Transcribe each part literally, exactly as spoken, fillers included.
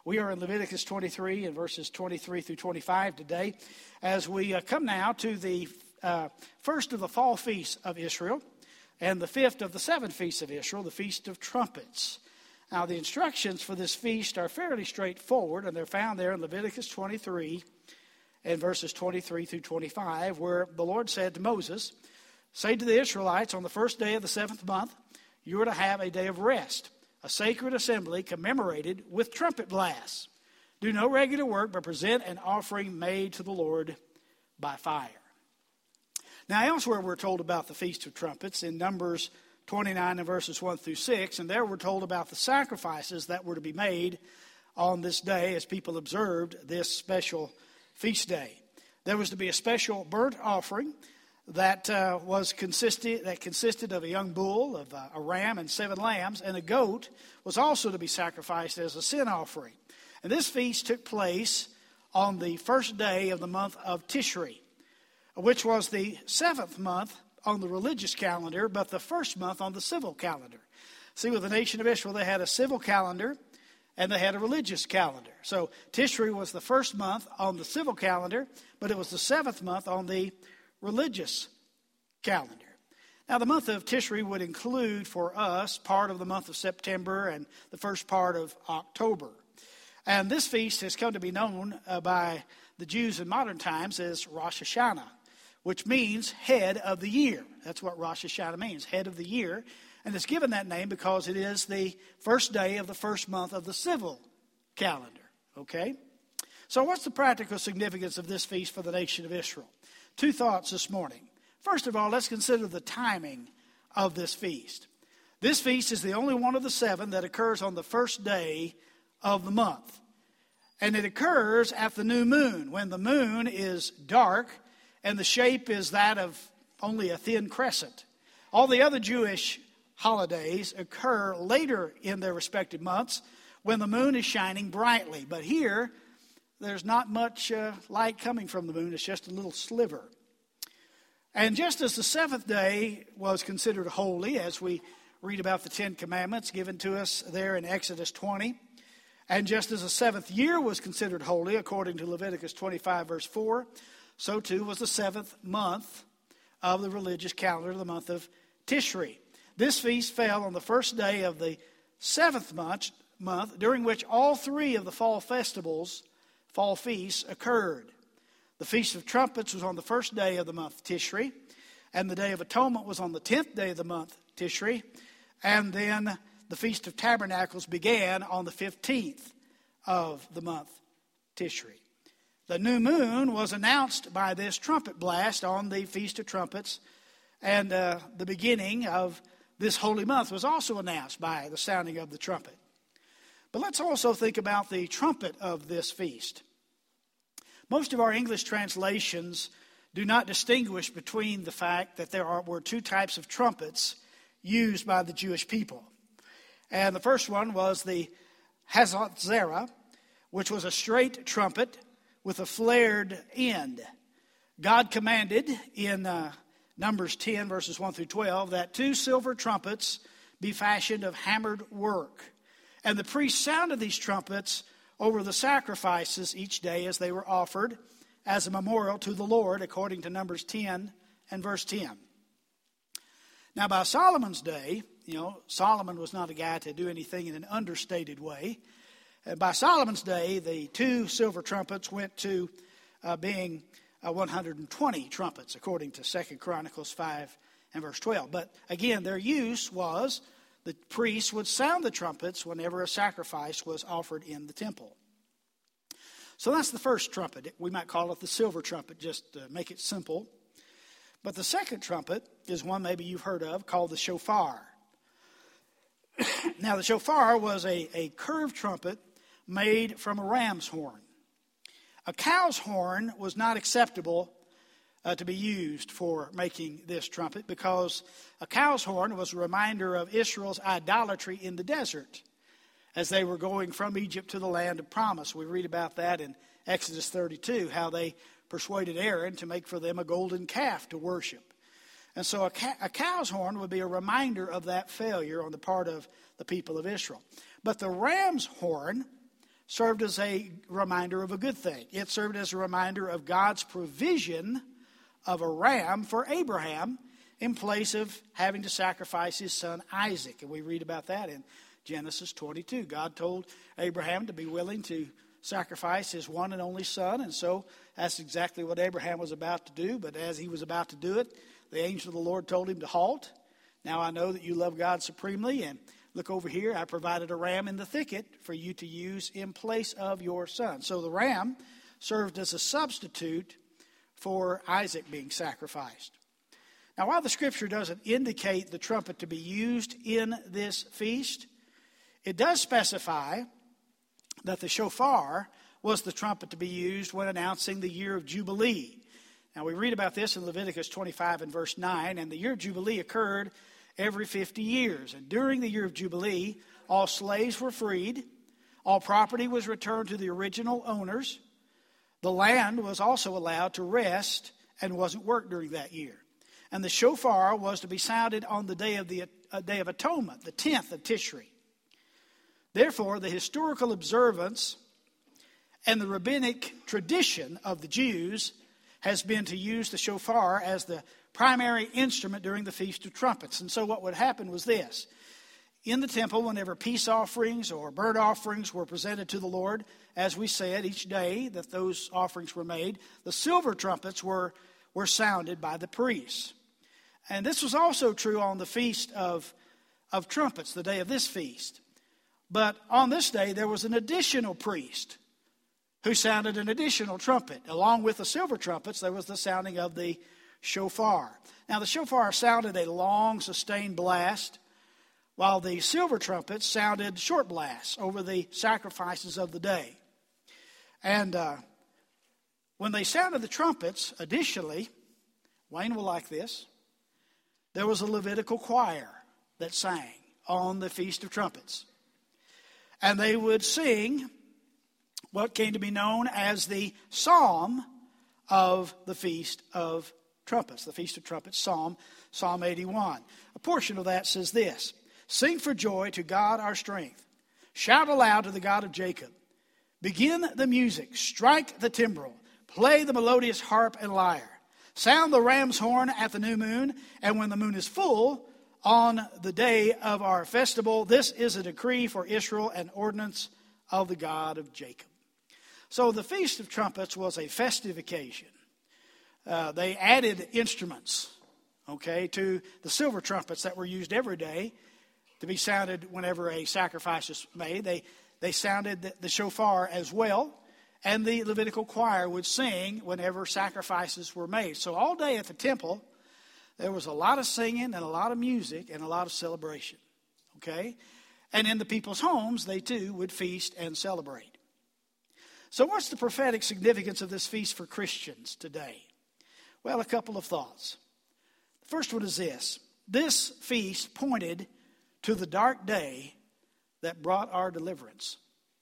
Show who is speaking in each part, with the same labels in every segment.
Speaker 1: We are in Leviticus twenty-three and verses twenty-three through twenty-five today as we uh, come now to the uh, first of the fall feasts of Israel and the fifth of the seven feasts of Israel, the Feast of Trumpets. Now the instructions for this feast are fairly straightforward, and they're found there in Leviticus twenty-three and verses twenty-three through twenty-five, where the Lord said to Moses, "Say to the Israelites, on the first day of the seventh month, you are to have a day of rest, a sacred assembly commemorated with trumpet blasts. Do no regular work, but present an offering made to the Lord by fire." Now elsewhere we're told about the Feast of Trumpets in Numbers twenty-nine and verses one through six, and there we're told about the sacrifices that were to be made on this day as people observed this special feast day. There was to be a special burnt offering that uh, was consisted that consisted of a young bull, of uh, a ram, and seven lambs, and a goat was also to be sacrificed as a sin offering. And this feast took place on the first day of the month of Tishri, which was the seventh month on the religious calendar, but the first month on the civil calendar. See, with the nation of Israel, they had a civil calendar and they had a religious calendar. So Tishri was the first month on the civil calendar, but it was the seventh month on the religious calendar. Now, the month of Tishri would include for us part of the month of September and the first part of October. And this feast has come to be known uh, by the Jews in modern times as Rosh Hashanah, which means head of the year. That's what Rosh Hashanah means, head of the year. And it's given that name because it is the first day of the first month of the civil calendar. Okay? So what's the practical significance of this feast for the nation of Israel? Two thoughts this morning. First of all, let's consider the timing of this feast. This feast is the only one of the seven that occurs on the first day of the month. And it occurs at the new moon, when the moon is dark and the shape is that of only a thin crescent. All the other Jewish holidays occur later in their respective months when the moon is shining brightly. But here, there's not much uh, light coming from the moon. It's just a little sliver. And just as the seventh day was considered holy, as we read about the Ten Commandments given to us there in Exodus twenty, and just as the seventh year was considered holy, according to Leviticus twenty-five, verse four, so too was the seventh month of the religious calendar, the month of Tishri. This feast fell on the first day of the seventh month, month during which all three of the fall festivals fall feasts occurred. The Feast of Trumpets was on the first day of the month Tishri, and the Day of Atonement was on the tenth day of the month Tishri, and then the Feast of Tabernacles began on the fifteenth of the month Tishri. The new moon was announced by this trumpet blast on the Feast of Trumpets, and uh, the beginning of this holy month was also announced by the sounding of the trumpet. But let's also think about the trumpet of this feast. Most of our English translations do not distinguish between the fact that there are, were two types of trumpets used by the Jewish people. And the first one was the Hazot Zerah, which was a straight trumpet with a flared end. God commanded in uh, Numbers ten, verses one through twelve, that two silver trumpets be fashioned of hammered work. And the priests sounded these trumpets over the sacrifices each day as they were offered as a memorial to the Lord, according to Numbers ten and verse ten. Now, by Solomon's day, you know, Solomon was not a guy to do anything in an understated way. And by Solomon's day, the two silver trumpets went to uh, being uh, one hundred twenty trumpets, according to Second Chronicles five and verse twelve. But again, their use was the priests would sound the trumpets whenever a sacrifice was offered in the temple. So that's the first trumpet. We might call it the silver trumpet, just to make it simple. But the second trumpet is one maybe you've heard of, called the shofar. Now, the shofar was a, a curved trumpet made from a ram's horn. A cow's horn was not acceptable uh, to be used for making this trumpet, because a cow's horn was a reminder of Israel's idolatry in the desert as they were going from Egypt to the land of promise. We read about that in Exodus thirty-two, how they persuaded Aaron to make for them a golden calf to worship. And so a, ca- a cow's horn would be a reminder of that failure on the part of the people of Israel. But the ram's horn served as a reminder of a good thing. It served as a reminder of God's provision of a ram for Abraham in place of having to sacrifice his son Isaac. And we read about that in Genesis twenty-two. God told Abraham to be willing to sacrifice his one and only son. And so that's exactly what Abraham was about to do. But as he was about to do it, the angel of the Lord told him to halt. Now I know that you love God supremely, and look over here, I provided a ram in the thicket for you to use in place of your son. So the ram served as a substitute for Isaac being sacrificed. Now, while the scripture doesn't indicate the trumpet to be used in this feast, it does specify that the shofar was the trumpet to be used when announcing the year of Jubilee. Now, we read about this in Leviticus twenty-five and verse nine, and the year of Jubilee occurred every fifty years. And during the year of Jubilee, all slaves were freed, all property was returned to the original owners, the land was also allowed to rest and wasn't worked during that year. And the shofar was to be sounded on the day of the uh, Day of Atonement, the tenth of Tishri. Therefore, the historical observance and the rabbinic tradition of the Jews has been to use the shofar as the primary instrument during the Feast of Trumpets. And so what would happen was this. In the temple, whenever peace offerings or burnt offerings were presented to the Lord, as we said, each day that those offerings were made, the silver trumpets were, were sounded by the priests. And this was also true on the Feast of, of Trumpets, the day of this feast. But on this day, there was an additional priest who sounded an additional trumpet. Along with the silver trumpets, there was the sounding of the shofar. Now, the shofar sounded a long, sustained blast, while the silver trumpets sounded short blasts over the sacrifices of the day. And uh, when they sounded the trumpets, additionally, Wayne will like this, there was a Levitical choir that sang on the Feast of Trumpets. And they would sing what came to be known as the Psalm of the Feast of Trumpets, the Feast of Trumpets, Psalm, Psalm eighty-one. A portion of that says this: "Sing for joy to God our strength. Shout aloud to the God of Jacob. Begin the music, strike the timbrel, play the melodious harp and lyre. Sound the ram's horn at the new moon, and when the moon is full, on the day of our festival, this is a decree for Israel, an ordinance of the God of Jacob." So the Feast of Trumpets was a festive occasion. Uh, they added instruments, okay, to the silver trumpets that were used every day to be sounded whenever a sacrifice was made. They, they sounded the, the shofar as well, and the Levitical choir would sing whenever sacrifices were made. So all day at the temple, there was a lot of singing and a lot of music and a lot of celebration, okay? And in the people's homes, they too would feast and celebrate. So what's the prophetic significance of this feast for Christians today? Well, a couple of thoughts. The first one is this. This feast pointed to the dark day that brought our deliverance.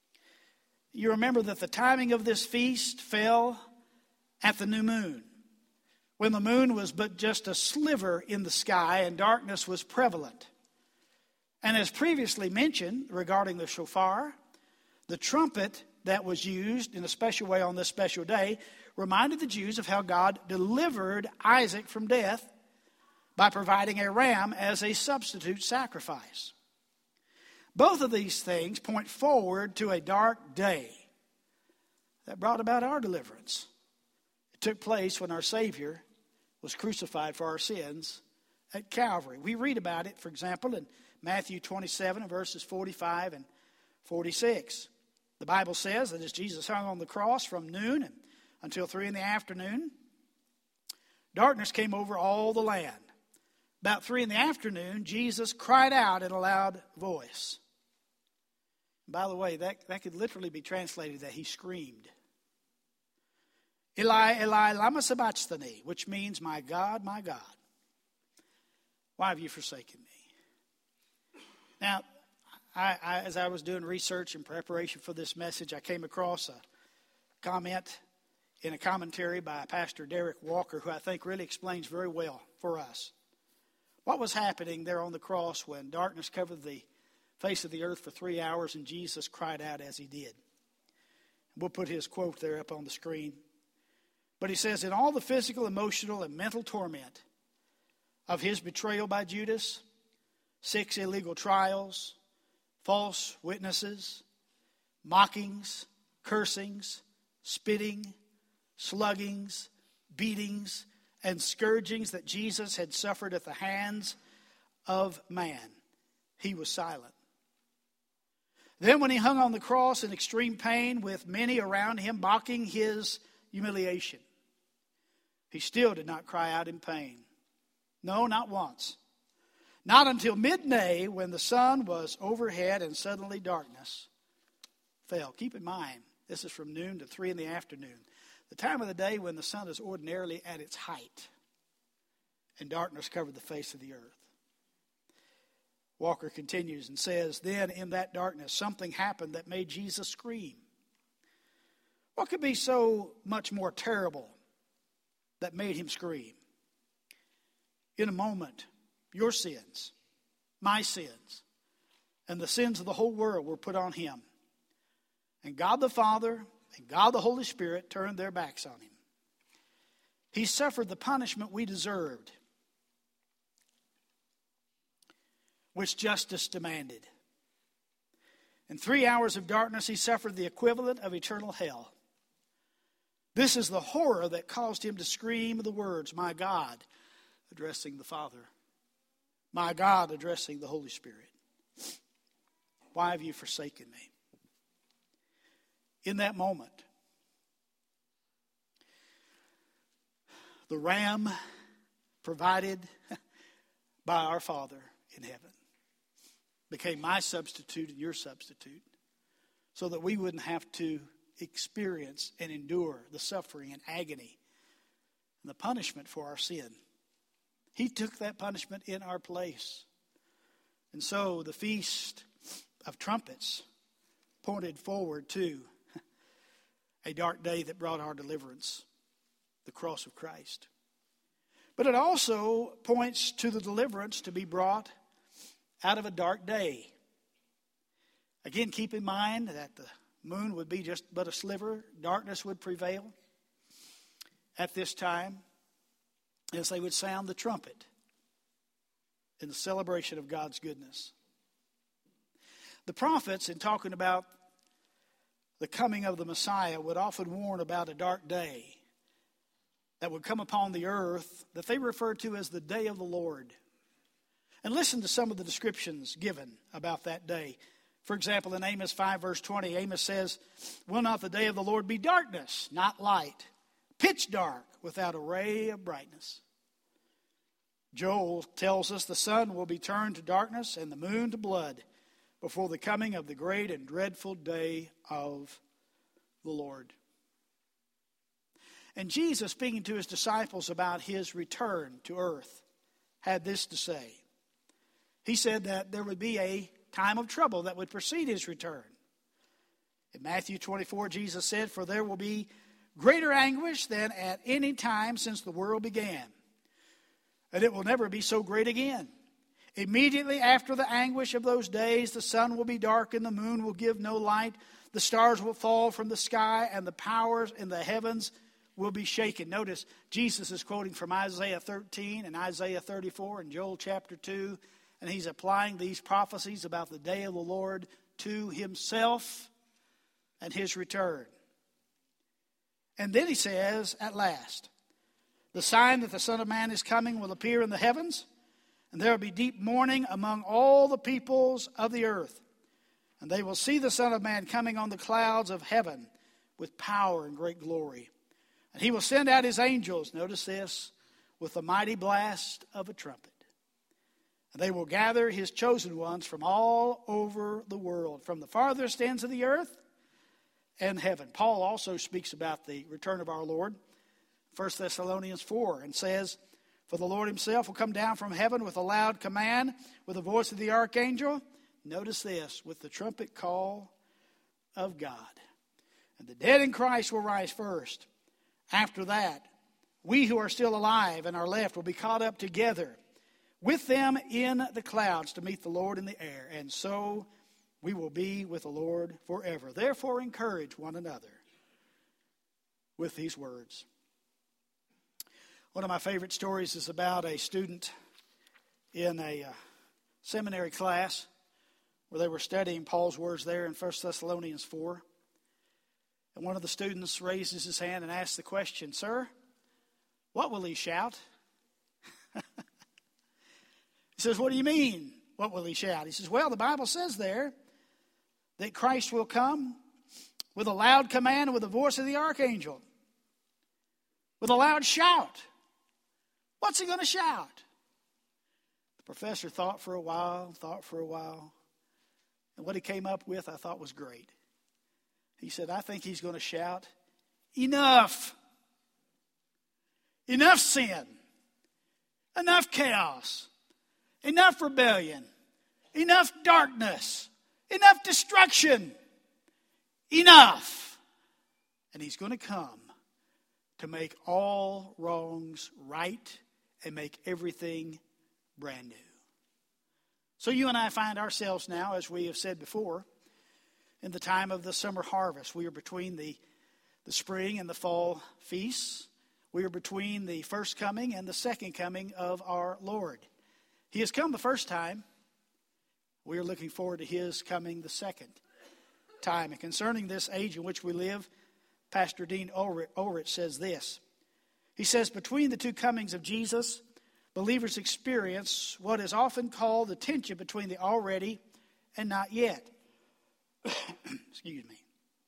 Speaker 1: You remember that the timing of this feast fell at the new moon, when the moon was but just a sliver in the sky and darkness was prevalent. And as previously mentioned regarding the shofar, the trumpet that was used in a special way on this special day reminded the Jews of how God delivered Isaac from death by providing a ram as a substitute sacrifice. Both of these things point forward to a dark day that brought about our deliverance. It took place when our Savior was crucified for our sins at Calvary. We read about it, for example, in Matthew twenty-seven and verses forty-five and forty-six. The Bible says that as Jesus hung on the cross from noon and until three in the afternoon, darkness came over all the land. About three in the afternoon, Jesus cried out in a loud voice. By the way, that, that could literally be translated that he screamed. Eli, Eli, lama sabachthani, which means, my God, my God, why have you forsaken me? Now, I, I, as I was doing research in preparation for this message, I came across a comment in a commentary by Pastor Derek Walker, who I think really explains very well for us what was happening there on the cross when darkness covered the face of the earth for three hours and Jesus cried out as he did. We'll put his quote there up on the screen. But he says, in all the physical, emotional, and mental torment of his betrayal by Judas, six illegal trials, false witnesses, mockings, cursings, spitting, sluggings, beatings, and scourgings that Jesus had suffered at the hands of man, he was silent. Then when he hung on the cross in extreme pain with many around him mocking his humiliation, he still did not cry out in pain. No, not once. Not until midday when the sun was overhead and suddenly darkness fell. Keep in mind, this is from noon to three in the afternoon. The time of the day when the sun is ordinarily at its height and darkness covered the face of the earth. Walker continues and says, then in that darkness something happened that made Jesus scream. What could be so much more terrible that made him scream? In a moment, your sins, my sins, and the sins of the whole world were put on him. And God the Father and God the Holy Spirit turned their backs on him. He suffered the punishment we deserved, which justice demanded. In three hours of darkness, he suffered the equivalent of eternal hell. This is the horror that caused him to scream the words, my God, addressing the Father. My God, addressing the Holy Spirit. Why have you forsaken me? In that moment, the ram provided by our Father in heaven became my substitute and your substitute, so that we wouldn't have to experience and endure the suffering and agony and the punishment for our sin. He took that punishment in our place. And so the Feast of Trumpets pointed forward to a dark day that brought our deliverance, the cross of Christ. But it also points to the deliverance to be brought out of a dark day. Again, keep in mind that the moon would be just but a sliver. Darkness would prevail at this time as they would sound the trumpet in the celebration of God's goodness. The prophets, in talking about the coming of the Messiah, would often warn about a dark day that would come upon the earth that they referred to as the day of the Lord. And listen to some of the descriptions given about that day. For example, in Amos five, verse twenty, Amos says, will not the day of the Lord be darkness, not light, pitch dark, without a ray of brightness? Joel tells us the sun will be turned to darkness and the moon to blood before the coming of the great and dreadful day of the Lord. And Jesus, speaking to his disciples about his return to earth, had this to say. He said that there would be a time of trouble that would precede his return. In Matthew twenty-four, Jesus said, for there will be greater anguish than at any time since the world began. And it will never be so great again. Immediately after the anguish of those days, the sun will be darkened, the moon will give no light, the stars will fall from the sky, and the powers in the heavens will be shaken. Notice, Jesus is quoting from Isaiah thirteen and Isaiah thirty-four and Joel chapter two. And he's applying these prophecies about the day of the Lord to himself and his return. And then he says, at last, the sign that the Son of Man is coming will appear in the heavens, and there will be deep mourning among all the peoples of the earth. And they will see the Son of Man coming on the clouds of heaven with power and great glory. And he will send out his angels, notice this, with the mighty blast of a trumpet. They will gather his chosen ones from all over the world, from the farthest ends of the earth and heaven. Paul also speaks about the return of our Lord, First Thessalonians four, and says, for the Lord himself will come down from heaven with a loud command, with the voice of the archangel. Notice this, with the trumpet call of God. And the dead in Christ will rise first. After that, we who are still alive and are left will be caught up together with them in the clouds to meet the Lord in the air. And so we will be with the Lord forever. Therefore, encourage one another with these words. One of my favorite stories is about a student in a uh, seminary class where they were studying Paul's words there in First Thessalonians four. And one of the students raises his hand and asks the question, "Sir, what will he shout?" He says, "What do you mean, what will he shout?" He says, "Well, the Bible says there that Christ will come with a loud command and with the voice of the archangel, with a loud shout. What's he going to shout?" The professor thought for a while, thought for a while, and what he came up with I thought was great. He said, "I think he's going to shout, 'Enough! Enough sin! Enough chaos! Enough rebellion! Enough darkness! Enough destruction! Enough!' And he's going to come to make all wrongs right and make everything brand new." So you and I find ourselves now, as we have said before, in the time of the summer harvest. We are between the, the spring and the fall feasts. We are between the first coming and the second coming of our Lord. He has come the first time. We are looking forward to his coming the second time. And concerning this age in which we live, Pastor Dean Ulrich says this. He says, between the two comings of Jesus, believers experience what is often called the tension between the already and not yet. Excuse me.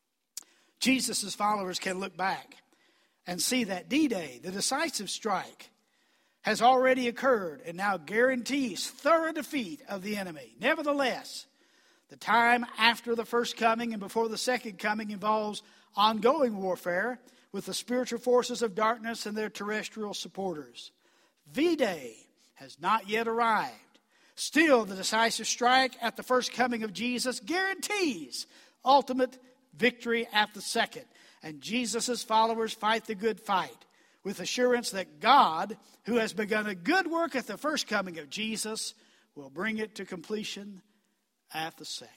Speaker 1: Jesus' followers can look back and see that D-Day, the decisive strike, has already occurred and now guarantees thorough defeat of the enemy. Nevertheless, the time after the first coming and before the second coming involves ongoing warfare with the spiritual forces of darkness and their terrestrial supporters. V-Day has not yet arrived. Still, the decisive strike at the first coming of Jesus guarantees ultimate victory at the second. And Jesus' followers fight the good fight with assurance that God, who has begun a good work at the first coming of Jesus, will bring it to completion at the second.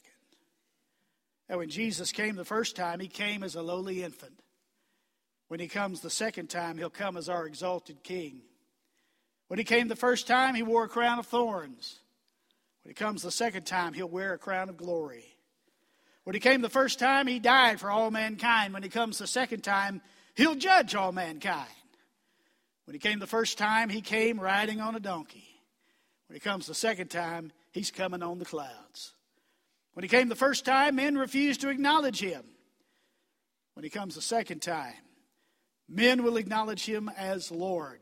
Speaker 1: And when Jesus came the first time, he came as a lowly infant. When he comes the second time, he'll come as our exalted King. When he came the first time, he wore a crown of thorns. When he comes the second time, he'll wear a crown of glory. When he came the first time, he died for all mankind. When he comes the second time, he'll judge all mankind. When he came the first time, he came riding on a donkey. When he comes the second time, he's coming on the clouds. When he came the first time, men refused to acknowledge him. When he comes the second time, men will acknowledge him as Lord.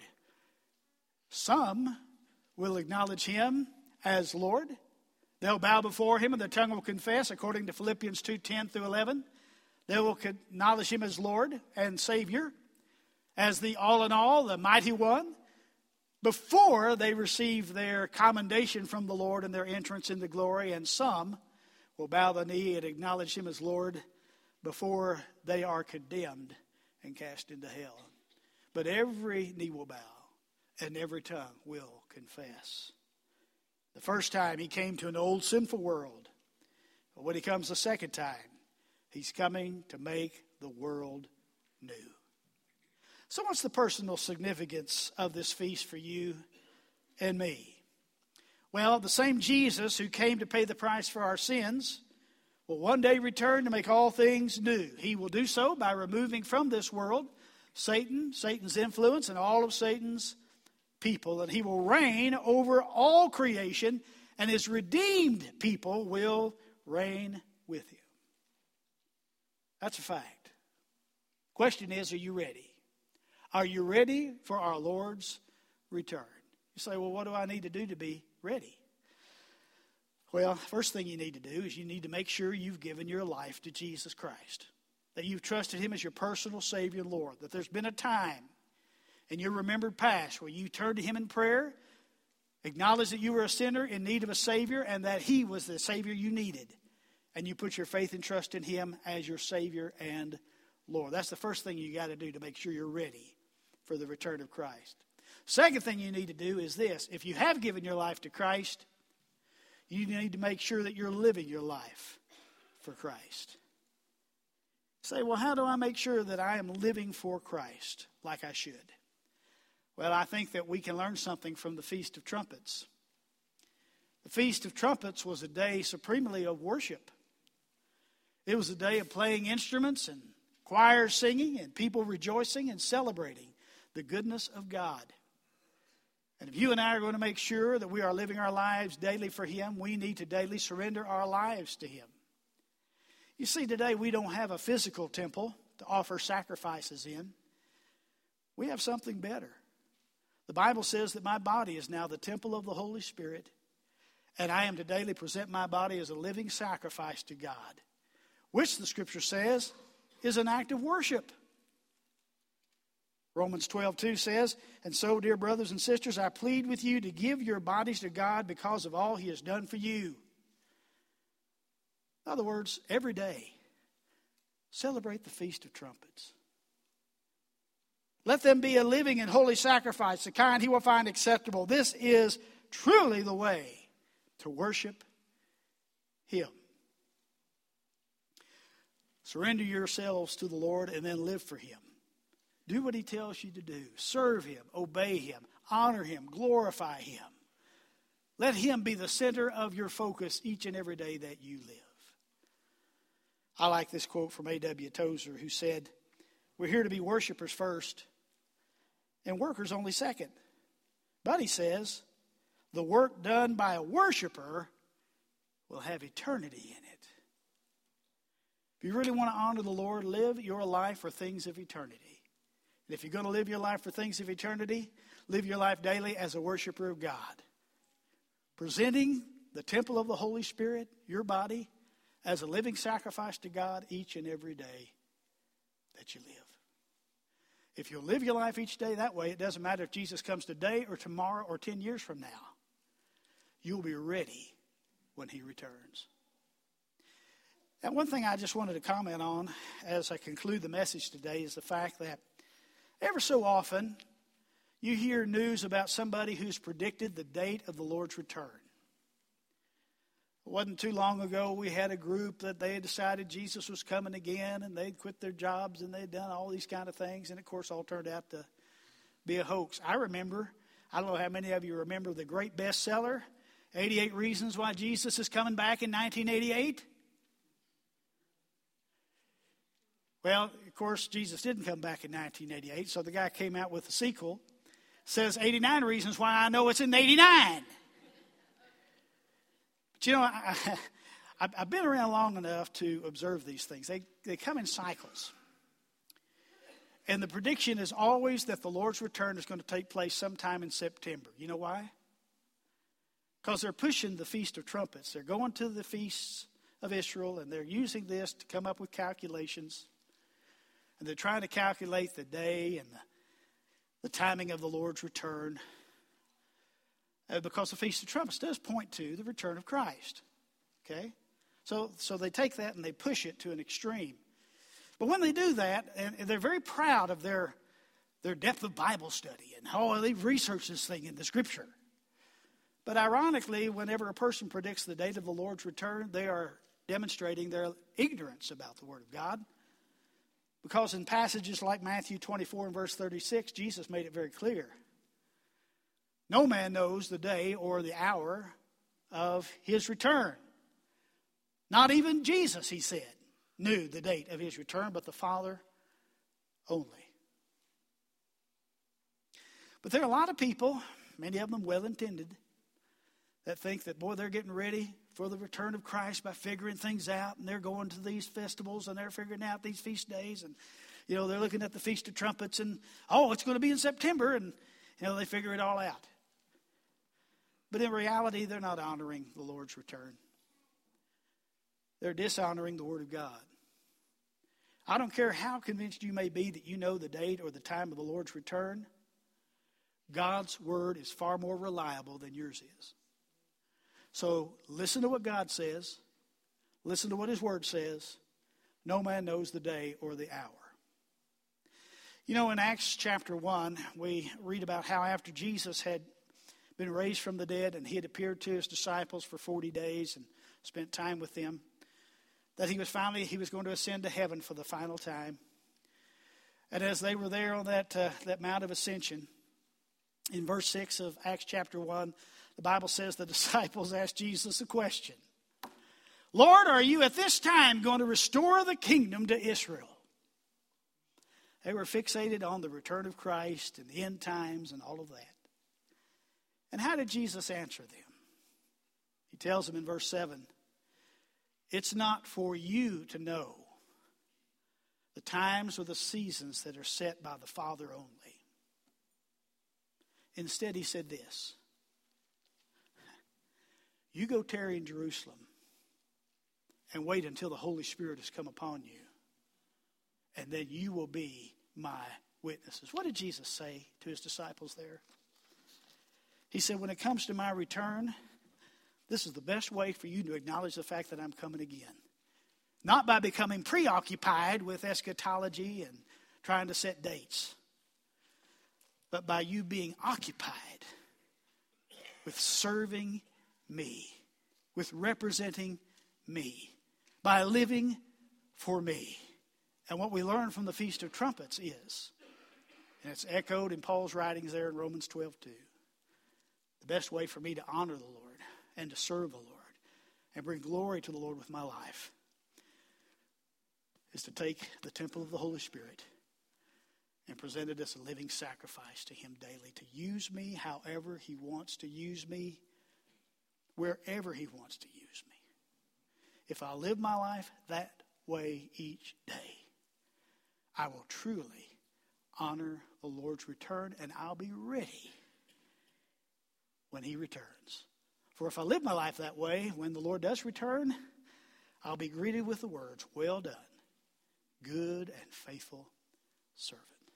Speaker 1: Some will acknowledge him as Lord. They'll bow before him and their tongue will confess, according to Philippians two ten through eleven. They will acknowledge him as Lord and Savior, as the all-in-all, the mighty one, before they receive their commendation from the Lord and their entrance into glory. And some will bow the knee and acknowledge him as Lord before they are condemned and cast into hell. But every knee will bow and every tongue will confess. The first time he came to an old sinful world. But when he comes the second time, he's coming to make the world new. So what's the personal significance of this feast for you and me? Well, the same Jesus who came to pay the price for our sins will one day return to make all things new. He will do so by removing from this world Satan, Satan's influence, and all of Satan's people. And he will reign over all creation, and his redeemed people will reign with him. That's a fact. Question is, are you ready? Are you ready for our Lord's return? You say, well, what do I need to do to be ready? Well, first thing you need to do is you need to make sure you've given your life to Jesus Christ, that you've trusted him as your personal Savior and Lord, that there's been a time in your remembered past where you turned to him in prayer, acknowledged that you were a sinner in need of a Savior, and that he was the Savior you needed, and you put your faith and trust in him as your Savior and Lord. That's the first thing you got to do to make sure you're ready for the return of Christ. Second thing you need to do is this. If you have given your life to Christ, you need to make sure that you're living your life for Christ. Say, well, how do I make sure that I am living for Christ like I should? Well, I think that we can learn something from the Feast of Trumpets. The Feast of Trumpets was a day supremely of worship. It was a day of playing instruments and choirs singing and people rejoicing and celebrating the goodness of God. And if you and I are going to make sure that we are living our lives daily for Him, we need to daily surrender our lives to Him. You see, today we don't have a physical temple to offer sacrifices in. We have something better. The Bible says that my body is now the temple of the Holy Spirit, and I am to daily present my body as a living sacrifice to God, which the Scripture says is an act of worship. Romans twelve two says, and so, dear brothers and sisters, I plead with you to give your bodies to God because of all He has done for you. In other words, every day, celebrate the Feast of Trumpets. Let them be a living and holy sacrifice, the kind He will find acceptable. This is truly the way to worship Him. Surrender yourselves to the Lord and then live for Him. Do what He tells you to do. Serve Him, obey Him, honor Him, glorify Him. Let Him be the center of your focus each and every day that you live. I like this quote from A W Tozer, who said, we're here to be worshipers first and workers only second. But he says, the work done by a worshiper will have eternity in it. If you really want to honor the Lord, live your life for things of eternity. And if you're going to live your life for things of eternity, live your life daily as a worshiper of God. Presenting the temple of the Holy Spirit, your body, as a living sacrifice to God each and every day that you live. If you'll live your life each day that way, it doesn't matter if Jesus comes today or tomorrow or ten years from now. You'll be ready when He returns. And one thing I just wanted to comment on as I conclude the message today is the fact that ever so often you hear news about somebody who's predicted the date of the Lord's return. It wasn't too long ago we had a group that they had decided Jesus was coming again, and they'd quit their jobs and they'd done all these kind of things, and of course all turned out to be a hoax. I remember, I don't know how many of you remember the great bestseller, eighty-eight Reasons Why Jesus is Coming Back in nineteen eighty-eight. Well, of course, Jesus didn't come back in nineteen eighty-eight, so the guy came out with a sequel. Says eighty-nine Reasons Why I Know It's in eighty-nine. But you know, I, I, I've been around long enough to observe these things. They, they come in cycles. And the prediction is always that the Lord's return is going to take place sometime in September. You know why? Because they're pushing the Feast of Trumpets. They're going to the feasts of Israel, and they're using this to come up with calculations. And they're trying to calculate the day and the, the timing of the Lord's return. Uh, because the Feast of Trumpets does point to the return of Christ. Okay? So, so they take that and they push it to an extreme. But when they do that, and, and they're very proud of their, their depth of Bible study and how they've researched this thing in the Scripture. But ironically, whenever a person predicts the date of the Lord's return, they are demonstrating their ignorance about the Word of God. Because in passages like Matthew twenty-four and verse thirty-six, Jesus made it very clear. No man knows the day or the hour of His return. Not even Jesus, He said, knew the date of His return, but the Father only. But there are a lot of people, many of them well-intended, that think that, boy, they're getting ready for the return of Christ by figuring things out, and they're going to these festivals, and they're figuring out these feast days, and, you know, they're looking at the Feast of Trumpets, and, oh, it's going to be in September, and, you know, they figure it all out. But in reality, they're not honoring the Lord's return. They're dishonoring the Word of God. I don't care how convinced you may be that you know the date or the time of the Lord's return. God's Word is far more reliable than yours is. So listen to what God says. Listen to what His Word says. No man knows the day or the hour. You know, in Acts chapter one, we read about how after Jesus had been raised from the dead and He had appeared to His disciples for forty days and spent time with them, that he was finally, he was going to ascend to heaven for the final time. And as they were there on that, uh, that Mount of Ascension, in verse six of Acts chapter one, the Bible says the disciples asked Jesus a question. Lord, are you at this time going to restore the kingdom to Israel? They were fixated on the return of Christ and the end times and all of that. And how did Jesus answer them? He tells them in verse seven, it's not for you to know the times or the seasons that are set by the Father only. Instead, he said this, you go tarry in Jerusalem and wait until the Holy Spirit has come upon you, and then you will be my witnesses. What did Jesus say to his disciples there? He said, when it comes to my return, this is the best way for you to acknowledge the fact that I'm coming again. Not by becoming preoccupied with eschatology and trying to set dates, but by you being occupied with serving me, with representing me, by living for me. And what we learn from the Feast of Trumpets is, and it's echoed in Paul's writings there in Romans twelve two, the best way for me to honor the Lord and to serve the Lord and bring glory to the Lord with my life is to take the temple of the Holy Spirit and present it as a living sacrifice to him daily, to use me however he wants to use me, wherever he wants to use me. If I live my life that way each day, I will truly honor the Lord's return, and I'll be ready when he returns. For if I live my life that way, when the Lord does return, I'll be greeted with the words, well done, good and faithful servant.